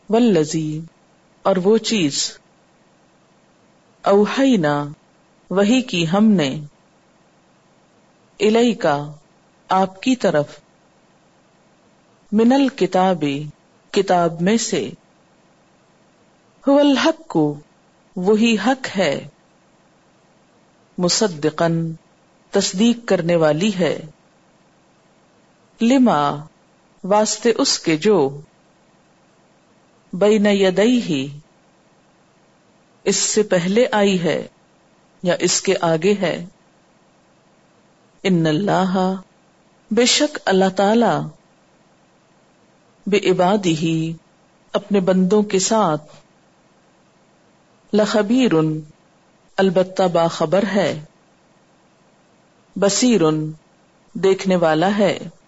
वल्लजी और वो चीज, औहैना वही की हमने, इलैका आपकी तरफ, मिनल किताबी किताब में से, हुवल हक्कु वही हक है, मुसद्दिकन तस्दीक करने वाली है, लिमा वास्ते उसके जो, बैन यदैहि इससे पहले आई है या इसके आगे है, इन्नल्लाह बेशक अल्लाह ताला, बिइबादिही अपने बंदों के साथ, लखबीरुन अलबत्ता बाखबर है, बसीरुन देखने वाला है।